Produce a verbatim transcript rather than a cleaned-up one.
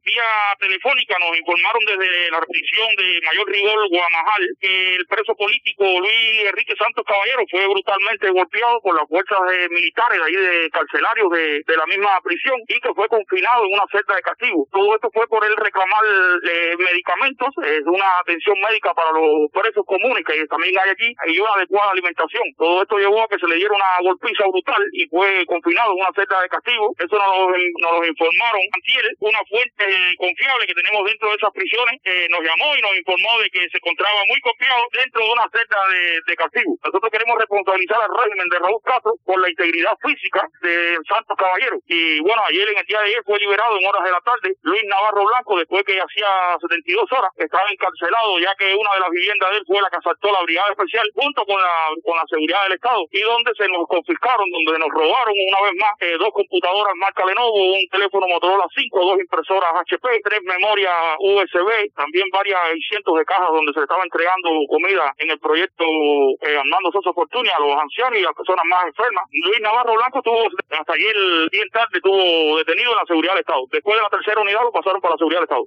vía telefónica nos informaron desde la prisión de Mayor Rigor, Guamajal, que el preso político Luis Enrique Santos Caballero fue brutalmente golpeado por las fuerzas eh, militares de ahí de carcelarios de, de la misma prisión y que fue confinado en una celda de castigo. Todo esto fue por él reclamar eh, medicamentos, eh, una atención médica para los presos comunes que también hay aquí y una adecuada alimentación. Todo esto llevó a que se le diera una golpiza brutal y fue confinado en una celda de castigo. Eso nos lo, nos lo informaron antier. Una fuente confiable que tenemos dentro de esas prisiones eh, nos llamó y nos informó de que se encontraba muy confiado dentro de una celda de, de castigo. Nosotros queremos responsabilizar al régimen de Raúl Castro por la integridad física de Santos Caballero. Y bueno, ayer, en el día de ayer, fue liberado en horas de la tarde Luis Navarro Blanco, después que hacía setenta y dos horas estaba encarcelado, ya que una de las viviendas de él fue la que asaltó la Brigada Especial junto con la con la seguridad del Estado, y donde se nos confiscaron, donde nos robaron una vez más eh, dos computadoras marca Lenovo, un teléfono Motorola cinco, dos impresoras H P, tres memorias U S B, también varias y cientos de cajas donde se estaba entregando comida en el proyecto eh, Armando Sosa Fortuny a los ancianos y a las personas más enfermas. Luis Navarro Blanco estuvo hasta ayer bien tarde estuvo detenido en la seguridad del Estado. Después de la tercera unidad lo pasaron para la seguridad del Estado.